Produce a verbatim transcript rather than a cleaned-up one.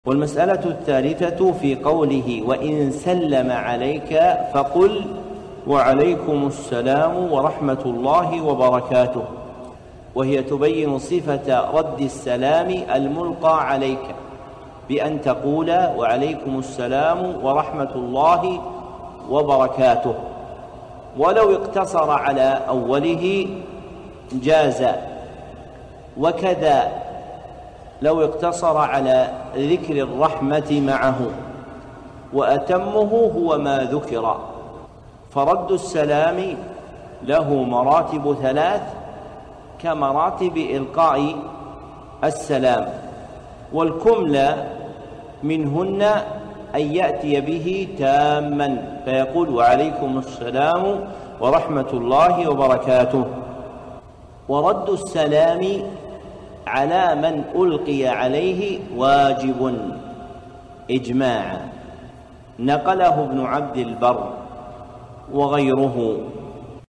والمسألة الثالثة في قوله وإن سلم عليك فقل وعليكم السلام ورحمة الله وبركاته، وهي تبين صفة رد السلام الملقى عليك بأن تقول وعليكم السلام ورحمة الله وبركاته، ولو اقتصر على أوله جاز، وكذا لو اقتصر على ذكر الرحمة معه، وأتمه هو ما ذكر. فرد السلام له مراتب ثلاث كمراتب إلقاء السلام، والكمل منهن أن يأتي به تاما فيقول وعليكم السلام ورحمة الله وبركاته. ورد السلام على من ألقي عليه واجب إجماعا، نقله ابن عبد البر وغيره.